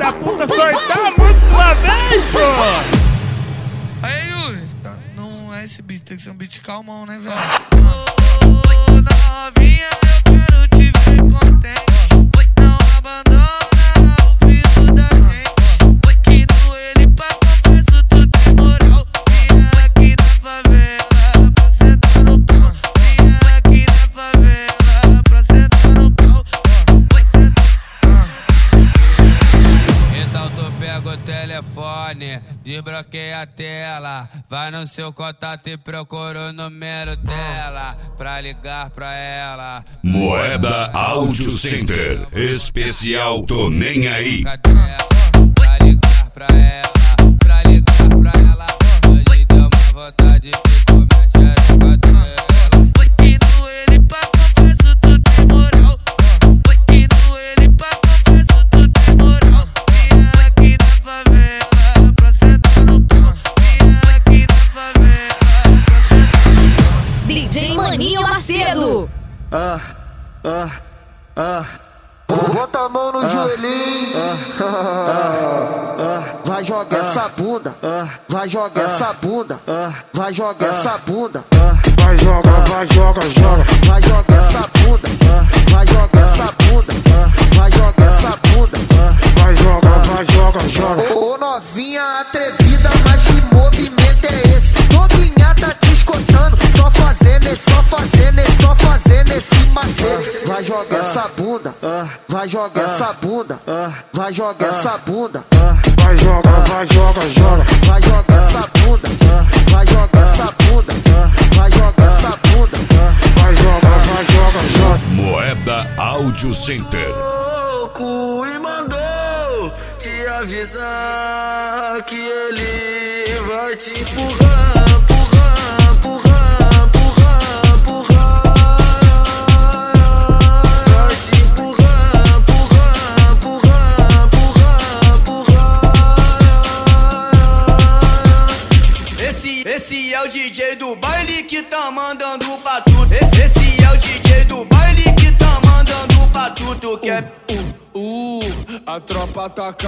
da puta, soltar a música uma vez, só. Aí, Yuri, não é esse beat, tem que ser um beat calmão, né, velho? Novinha, eu quero te ver contente. Não abandona o piso da gente. Que no ele pra confesso tu tem moral. Vinha aqui na favela pra sentar no pau. Vinha aqui na favela pra sentar no pau. Então tu pega o telefone, desbloqueia a tela, vai no seu contato e procura o número dela pra ligar pra ela. Moeda Audio Center, especial Tô Nem Aí. Pra ligar pra ela, pra ligar pra ela. Hoje deu uma vontade de comer a xereca dela. Que no ele pra confesso tu tem moral. Que no ele pra confesso tu tem moral. Vinha aqui na favela pra sentar no pau. Vinha aqui na favela pra sentar no pau. DJ Maninho Macedo. Bota a mão no joelhinho. Vai jogar essa bunda. Vai jogar essa bunda. Vai jogar essa bunda. Vai joga, joga. Vai jogar essa bunda. Vai jogar essa bunda. Vai jogar essa bunda. Vai joga. Ô novinha atrevida, mas que movimento é esse? Novinha tá te escutando, só fazendo esse macete. Vai jogar essa bunda, vai jogar essa bunda, vai jogar essa bunda. Vai joga. Vai jogar essa bunda, vai jogar essa bunda, vai jogar essa bunda. Vai joga. Moeda Audio Center. Louco e mandou te avisar que ele vai te empurrar. Vai te empurrar. Esse é o DJ do baile que tá mandando pra tudo. Esse é o DJ do baile que tá mandando pra tudo. Que é A tropa taca,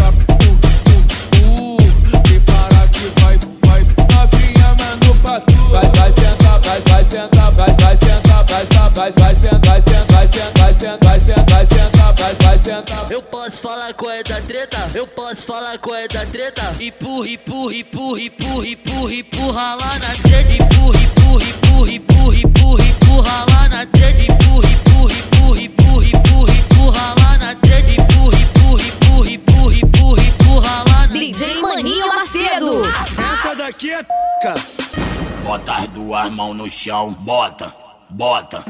que para que vai, novinha mano pra tu. Vai sentar. Eu posso falar qual é da treta? Empurra lá na treta. Empurra lá na treta. Empurra lá na treta. Empurra lá na DJ Maninho Macedo. essa daqui é pica. Bota as duas mãos no chão, bota. Bota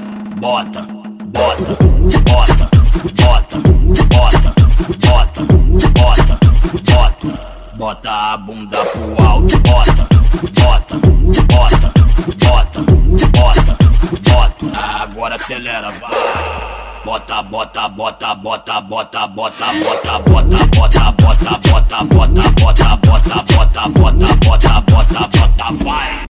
a bunda pro alto, bota. Agora acelera, vai. Bota, vai.